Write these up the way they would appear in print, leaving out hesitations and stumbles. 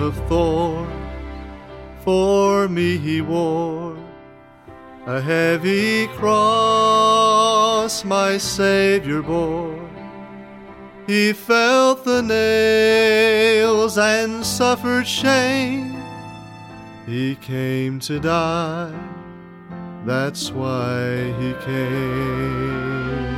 of thorn for me he wore, a heavy cross my Savior bore. He felt the nails and suffered shame. He came to die, that's why he came.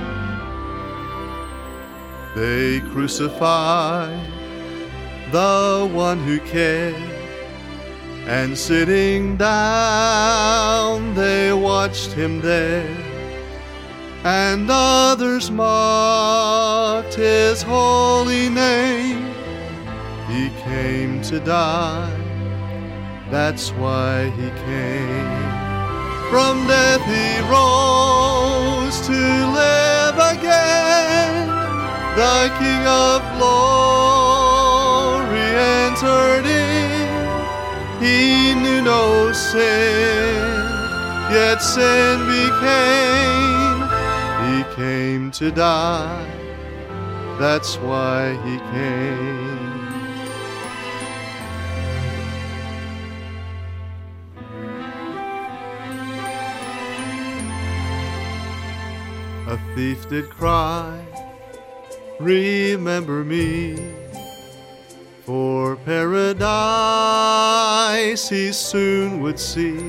They crucified the one who cared, and sitting down they watched him there. And others mocked his holy name. He came to die, that's why he came. From death he rose to live again. The King of glory entered in. He knew no sin, yet sin became. He came to die, that's why he came. A thief did cry, remember me, for paradise he soon would see.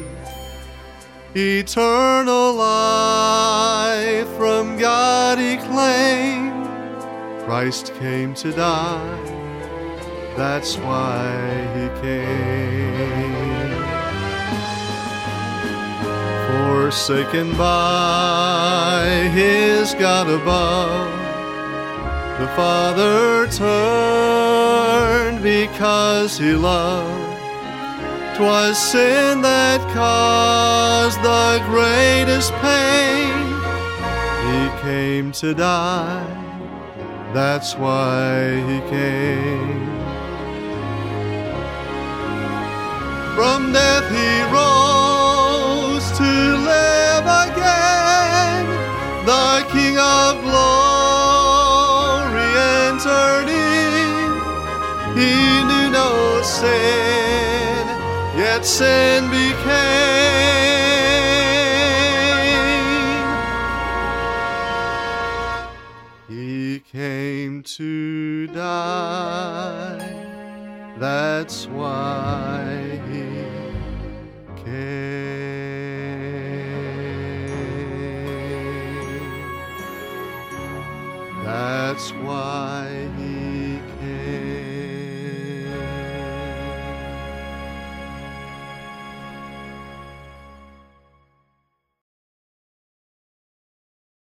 Eternal life from God he claimed. Christ came to die, that's why he came. Forsaken by his God above, the Father turned because he loved. 'Twas sin that caused the greatest pain. He came to die, that's why he came. From death he rose to live again. The King of glory entered in. He knew no sin, yet sin became. He came to die, that's why he came. That's why he